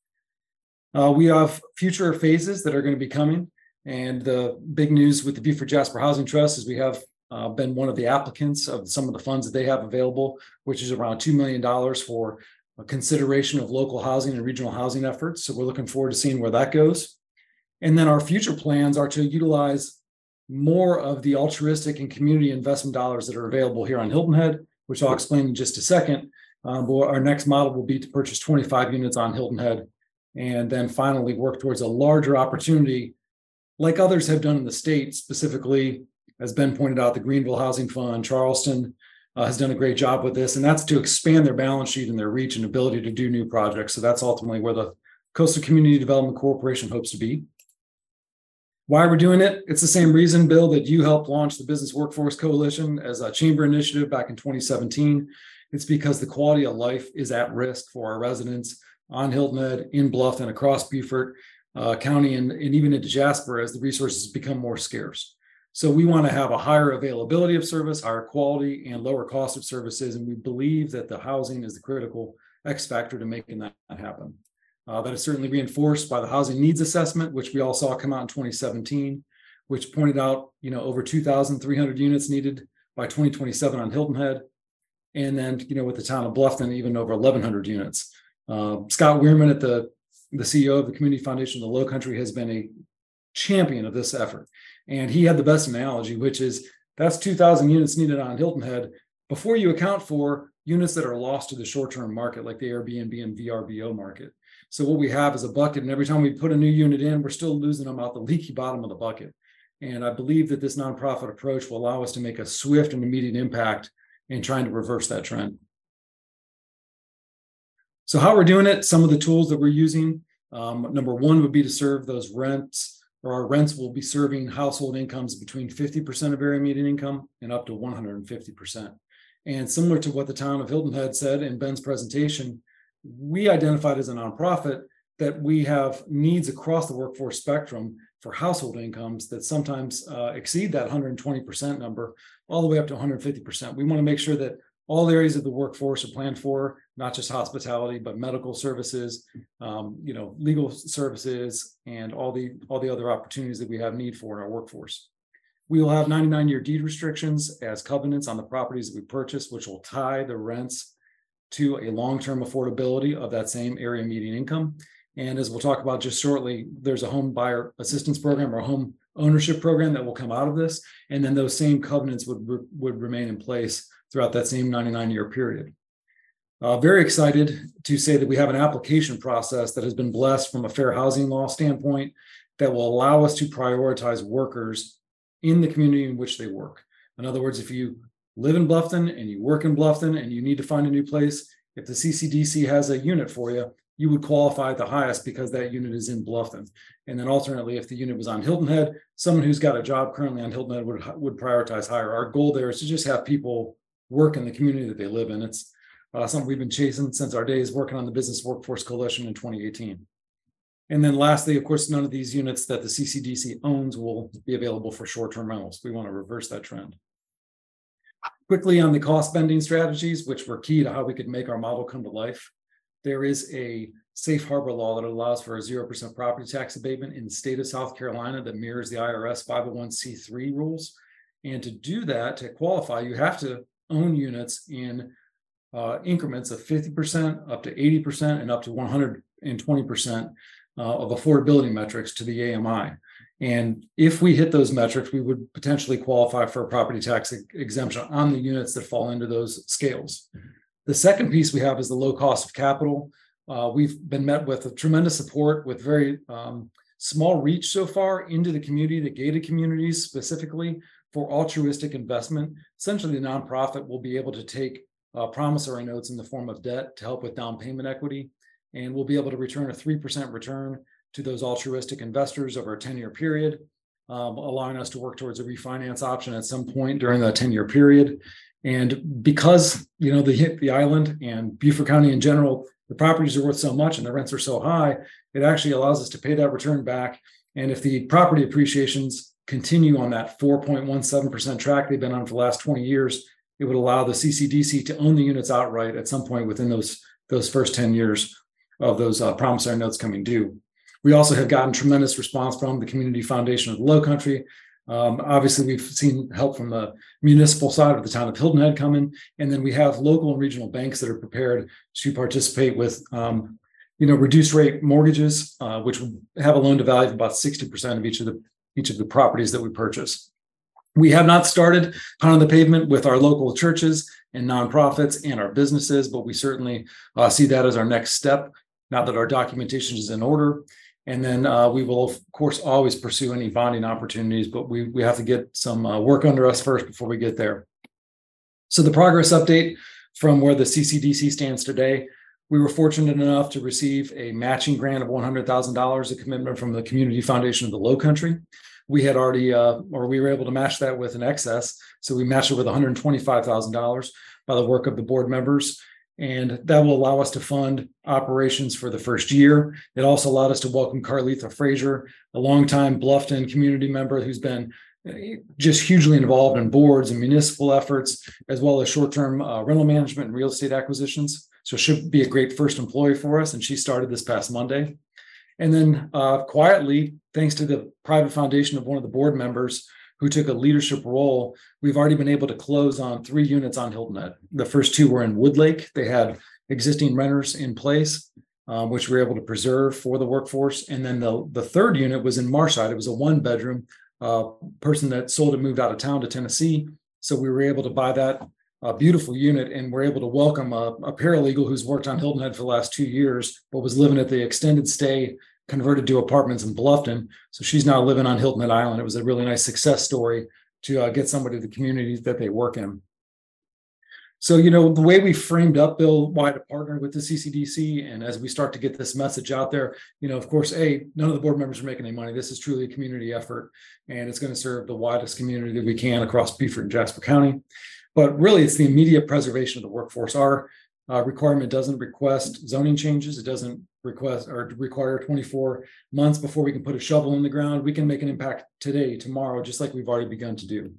We have future phases that are going to be coming. And the big news with the Beaufort Jasper Housing Trust is we have been one of the applicants of some of the funds that they have available, which is around $2 million for a consideration of local housing and regional housing efforts. So we're looking forward to seeing where that goes. And then our future plans are to utilize more of the altruistic and community investment dollars that are available here on Hilton Head, which I'll explain in just a second. But our next model will be to purchase 25 units on Hilton Head and then finally work towards a larger opportunity like others have done in the state, specifically, as Ben pointed out, the Greenville Housing Fund, Charleston, has done a great job with this, and that's to expand their balance sheet and their reach and ability to do new projects. So that's ultimately where the Coastal Community Development Corporation hopes to be. Why we're doing it? It's the same reason, Bill, that you helped launch the Business Workforce Coalition as a chamber initiative back in 2017. It's because the quality of life is at risk for our residents on Hilton Head, in Bluff, and across Beaufort County, and even into Jasper as the resources become more scarce. So we want to have a higher availability of service, higher quality, and lower cost of services. And we believe that the housing is the critical X factor to making that happen. That is certainly reinforced by the housing needs assessment, which we all saw come out in 2017, which pointed out, over 2,300 units needed by 2027 on Hilton Head. And then, with the town of Bluffton, even over 1,100 units. Scott Weirman, the CEO of the Community Foundation of the Low Country, has been a champion of this effort. And he had the best analogy, which is that's 2,000 units needed on Hilton Head before you account for units that are lost to the short-term market, like the Airbnb and VRBO market. So what we have is a bucket, and every time we put a new unit in, we're still losing them out the leaky bottom of the bucket. And I believe that this nonprofit approach will allow us to make a swift and immediate impact in trying to reverse that trend. So how we're doing it, some of the tools that we're using, number one would be to serve those rents, or our rents will be serving household incomes between 50% of area median income and up to 150%. And similar to what the town of Hilton Head said in Ben's presentation, we identified as a nonprofit that we have needs across the workforce spectrum for household incomes that sometimes exceed that 120% number, all the way up to 150%. We want to make sure that all areas of the workforce are planned for, not just hospitality, but medical services, legal services, and all the other opportunities that we have need for in our workforce. We will have 99-year deed restrictions as covenants on the properties that we purchase, which will tie the rents to a long-term affordability of that same area median income. And as we'll talk about just shortly, there's a home buyer assistance program or a home ownership program that will come out of this. And then those same covenants would remain in place throughout that same 99-year period. Very excited to say that we have an application process that has been blessed from a fair housing law standpoint that will allow us to prioritize workers in the community in which they work. In other words, if you live in Bluffton and you work in Bluffton and you need to find a new place, if the CCDC has a unit for you, you would qualify at the highest because that unit is in Bluffton. And then alternately, if the unit was on Hilton Head, someone who's got a job currently on Hilton Head would prioritize higher. Our goal there is to just have people work in the community that they live in. It's something we've been chasing since our days working on the Business Workforce Coalition in 2018. And then lastly, of course, none of these units that the CCDC owns will be available for short-term rentals. We want to reverse that trend. Quickly on the cost bending strategies, which were key to how we could make our model come to life. There is a safe harbor law that allows for a 0% property tax abatement in the state of South Carolina that mirrors the IRS 501c3 rules. And to do that, to qualify, you have to own units in increments of 50%, up to 80%, and up to 120% of affordability metrics to the AMI. And if we hit those metrics, we would potentially qualify for a property tax exemption on the units that fall into those scales. The second piece we have is the low cost of capital. We've been met with a tremendous support with very small reach so far into the community, the gated communities specifically, for altruistic investment. Essentially, the nonprofit will be able to take promissory notes in the form of debt to help with down payment equity, and we'll be able to return a 3% return to those altruistic investors over a 10-year period, allowing us to work towards a refinance option at some point during that 10-year period. And because the island and Beaufort County in general, the properties are worth so much and the rents are so high, it actually allows us to pay that return back. And if the property appreciations continue on that 4.17% track they've been on for the last 20 years, it would allow the CCDC to own the units outright at some point within those first 10 years of those promissory notes coming due. We also have gotten tremendous response from the Community Foundation of the Low Country. Obviously, we've seen help from the municipal side of the town of Hilton Head come in, and then we have local and regional banks that are prepared to participate with reduced rate mortgages, which would have a loan to value of about 60% of each of the properties that we purchase. We have not started pounding the pavement with our local churches and nonprofits and our businesses, but we certainly see that as our next step now that our documentation is in order. And then we will, of course, always pursue any bonding opportunities, but we have to get some work under us first before we get there. So the progress update from where the CCDC stands today, we were fortunate enough to receive a matching grant of $100,000, a commitment from the Community Foundation of the Low Country. We had already, we were able to match that with an excess. So we matched it with $125,000 by the work of the board members. And that will allow us to fund operations for the first year. It also allowed us to welcome Carletha Frazier, a longtime Bluffton community member who's been just hugely involved in boards and municipal efforts, as well as short-term rental management and real estate acquisitions. So she'll be a great first employee for us. And she started this past Monday. And then quietly, thanks to the private foundation of one of the board members who took a leadership role, we've already been able to close on 3 units on Hilton Head. The first 2 were in Woodlake. They had existing renters in place, which we were able to preserve for the workforce. And then the third unit was in Marshside. It was a 1-bedroom person that sold and moved out of town to Tennessee. So we were able to buy that a beautiful unit, and we're able to welcome a paralegal who's worked on Hilton Head for the last 2 years, but was living at the extended stay converted to apartments in Bluffton. So she's now living on Hilton Head Island. It was a really nice success story to get somebody to the communities that they work in. So, the way we framed up, Bill, why to partner with the CCDC, and as we start to get this message out there, of course, none of the board members are making any money. This is truly a community effort, and it's going to serve the widest community that we can across Beaufort and Jasper County. But really, it's the immediate preservation of the workforce. Our requirement doesn't request zoning changes. It doesn't request or require 24 months before we can put a shovel in the ground. We can make an impact today, tomorrow, just like we've already begun to do.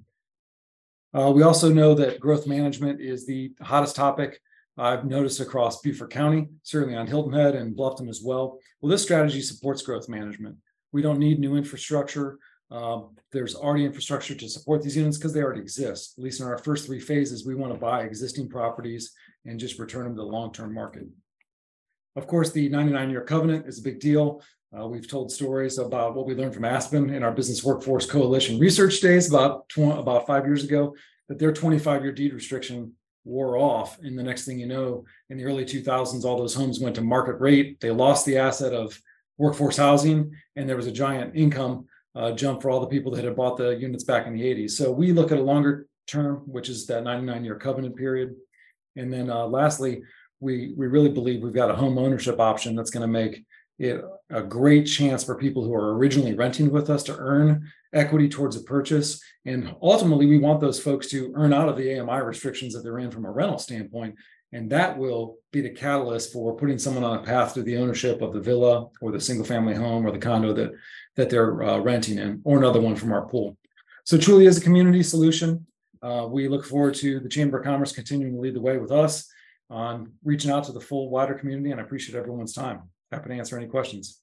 We also know that growth management is the hottest topic I've noticed across Beaufort County, certainly on Hilton Head and Bluffton as well. Well, this strategy supports growth management. We don't need new infrastructure. There's already infrastructure to support these units because they already exist. At least in our first 3 phases, we want to buy existing properties and just return them to the long-term market. Of course, the 99-year covenant is a big deal. We've told stories about what we learned from Aspen in our Business Workforce Coalition research days about 5 years ago, that their 25-year deed restriction wore off. And the next thing you know, in the early 2000s, all those homes went to market rate. They lost the asset of workforce housing, and there was a giant income jump for all the people that had bought the units back in the 80s. So we look at a longer term, which is that 99-year covenant period. And then lastly, we really believe we've got a home ownership option that's going to make it a great chance for people who are originally renting with us to earn equity towards a purchase. And ultimately, we want those folks to earn out of the AMI restrictions that they're in from a rental standpoint. And that will be the catalyst for putting someone on a path to the ownership of the villa or the single family home or the condo that they're renting in, or another one from our pool. So it truly is a community solution. We look forward to the Chamber of Commerce continuing to lead the way with us on reaching out to the full wider community, and I appreciate everyone's time. Happy to answer any questions.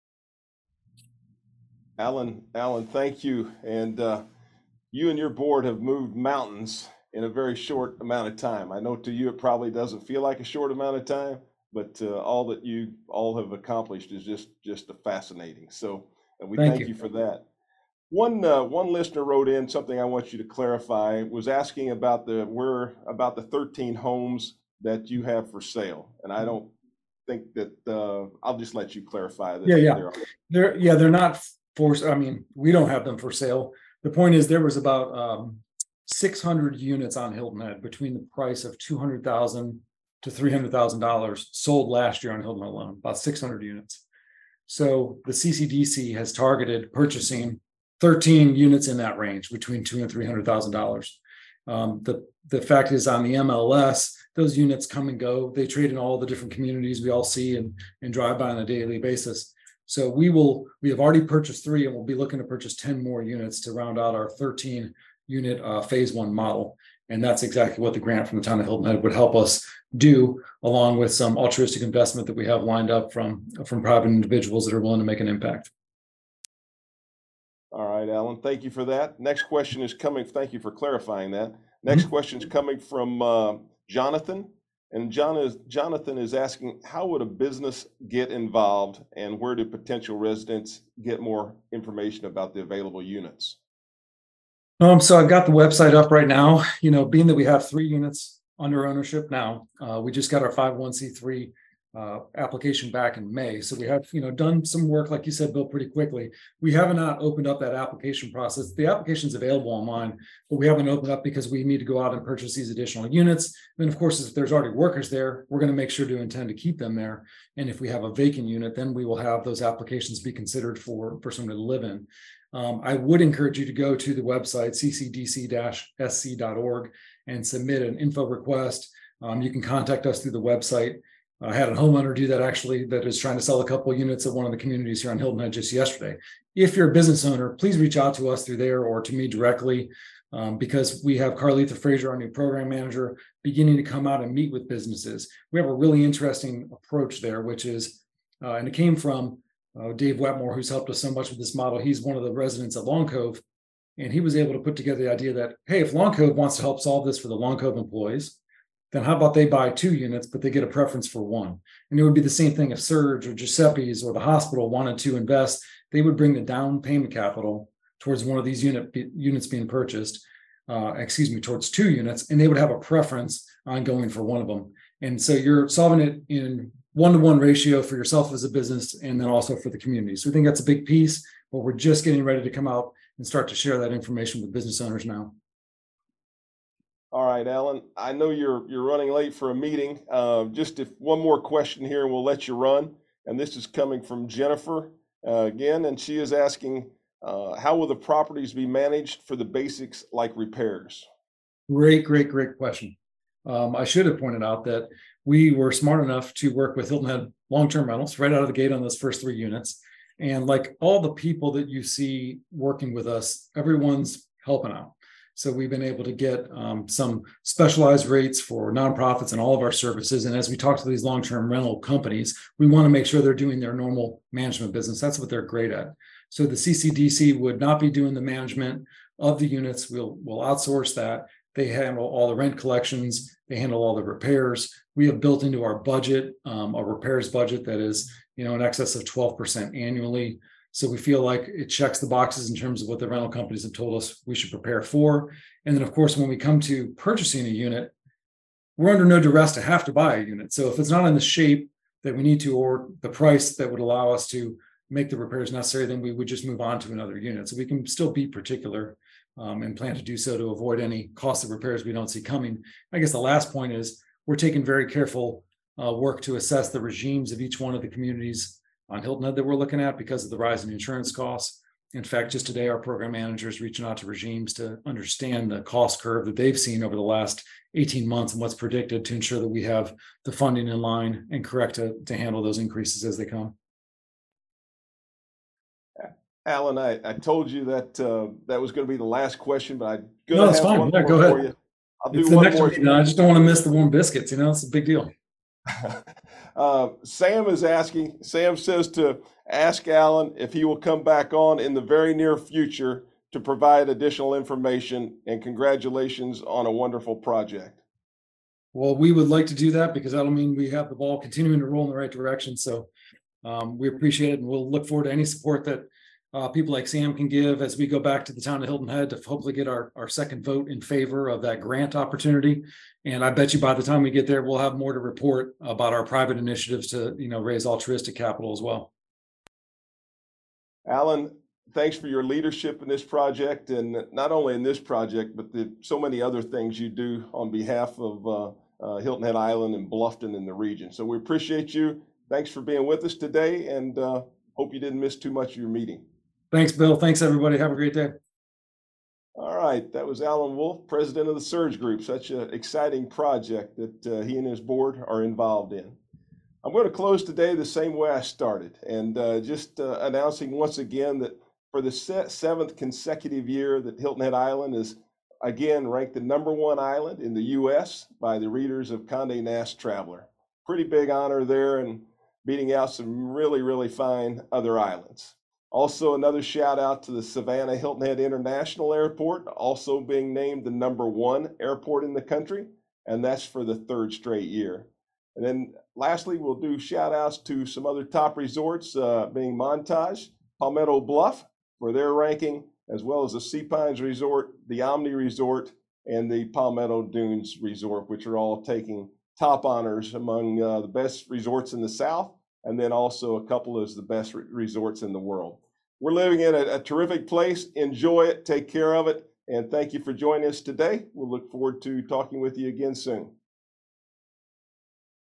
Alan, thank you. And you and your board have moved mountains in a very short amount of time. I know to you it probably doesn't feel like a short amount of time, but all that you all have accomplished is just fascinating. So, and we thank you for that. One listener wrote in something I want you to clarify, was asking about the 13 homes that you have for sale, and I don't think that I'll just let you clarify that. They're not for. I mean, we don't have them for sale. The point is, there was about 600 units on Hilton Head between the price of $200,000 to $300,000 sold last year on Hilton Head alone. About 600 units. So the CCDC has targeted purchasing 13 units in that range between $200,000 and $300,000. The fact is, on the MLS, those units come and go. They trade in all the different communities we all see and drive by on a daily basis. So we have already purchased 3, and we'll be looking to purchase 10 more units to round out our 13 unit phase 1 model. And that's exactly what the grant from the town of Hilton Head would help us do, along with some altruistic investment that we have lined up from private individuals that are willing to make an impact. All right, Alan, thank you for that. Next question is coming. Thank you for clarifying that. Next question is coming from Jonathan. And Jonathan is asking, how would a business get involved, and where do potential residents get more information about the available units? So I've got the website up right now. Being that we have 3 units under ownership now, we just got our 501c3 application back in May. So we have, done some work, like you said, Bill, pretty quickly. We have not opened up that application process. The application is available online, but we haven't opened up because we need to go out and purchase these additional units. And of course, if there's already workers there, we're going to make sure to intend to keep them there. And if we have a vacant unit, then we will have those applications be considered for someone to live in. I would encourage you to go to the website, ccdc-sc.org, and submit an info request. You can contact us through the website. I had a homeowner do that, actually, that is trying to sell a couple of units at one of the communities here on Hilton Head just yesterday. If you're a business owner, please reach out to us through there or to me directly, because we have Carletha Frazier, our new program manager, beginning to come out and meet with businesses. We have a really interesting approach there, which is, and it came from Dave Wetmore, who's helped us so much with this model. He's one of the residents at Long Cove, and he was able to put together the idea that, hey, if Long Cove wants to help solve this for the Long Cove employees, then how about they buy 2 units, but they get a preference for 1? And it would be the same thing if Surge or Giuseppe's or the hospital wanted to invest. They would bring the down payment capital towards one of these units being purchased. towards 2 units, and they would have a preference on going for one of them. And so you're solving it in 1-to-1 ratio for yourself as a business and then also for the community. So we think that's a big piece, but we're just getting ready to come out and start to share that information with business owners now. All right, Alan, I know you're running late for a meeting. Just if one more question here, and we'll let you run. And this is coming from Jennifer again, and she is asking, how will the properties be managed for the basics like repairs? Great question. I should have pointed out that we were smart enough to work with Hilton Head Long-Term Rentals right out of the gate on those first 3 units. And like all the people that you see working with us, everyone's helping out. So we've been able to get some specialized rates for nonprofits and all of our services. And as we talk to these long-term rental companies, we want to make sure they're doing their normal management business. That's what they're great at. So the CCDC would not be doing the management of the units. We'll outsource that. They handle all the rent collections. They handle all the repairs. We have built into our budget a repairs budget that is, in excess of 12% annually. So we feel like it checks the boxes in terms of what the rental companies have told us we should prepare for. And then, of course, when we come to purchasing a unit, we're under no duress to have to buy a unit. So if it's not in the shape that we need to, or the price that would allow us to make the repairs necessary, then we would just move on to another unit. So we can still be particular and plan to do so to avoid any cost of repairs we don't see coming. I guess the last point is we're taking very careful work to assess the regimes of each one of the communities on Hilton Head that we're looking at because of the rise in insurance costs. In fact, just today, our program manager is reaching out to regimes to understand the cost curve that they've seen over the last 18 months and what's predicted to ensure that we have the funding in line and correct to handle those increases as they come. Alan, I told you that that was going to be the last question, but I'm going No, to it's have fine. one Yeah, more go for ahead. you. I'll It's do the one next more. meeting. I just don't want to miss the warm biscuits. It's a big deal. Sam is asking, Sam says to ask Alan if he will come back on in the very near future to provide additional information, and congratulations on a wonderful project. Well, we would like to do that because that'll mean we have the ball continuing to roll in the right direction. So we appreciate it, and we'll look forward to any support that people like Sam can give as we go back to the town of Hilton Head to hopefully get our second vote in favor of that grant opportunity. And I bet you by the time we get there, we'll have more to report about our private initiatives to raise altruistic capital as well. Alan, thanks for your leadership in this project, and not only in this project, but so many other things you do on behalf of Hilton Head Island and Bluffton in the region. So we appreciate you. Thanks for being with us today, and hope you didn't miss too much of your meeting. Thanks, Bill. Thanks, everybody. Have a great day. All right, that was Alan Wolf, president of the Surge Group. Such an exciting project that he and his board are involved in. I'm going to close today the same way I started, and just announcing once again that for the 7th consecutive year that Hilton Head Island is again ranked the #1 island in the U.S. by the readers of Condé Nast Traveler. Pretty big honor there, and beating out some really, really fine other islands. Also, another shout out to the Savannah Hilton Head International Airport, also being named the #1 airport in the country, and that's for the 3rd straight year. And then lastly, we'll do shout outs to some other top resorts, being Montage, Palmetto Bluff for their ranking, as well as the Sea Pines Resort, the Omni Resort, and the Palmetto Dunes Resort, which are all taking top honors among the best resorts in the South, and then also a couple as the best resorts in the world. We're living in a terrific place. Enjoy it, take care of it, and thank you for joining us today. We'll look forward to talking with you again soon.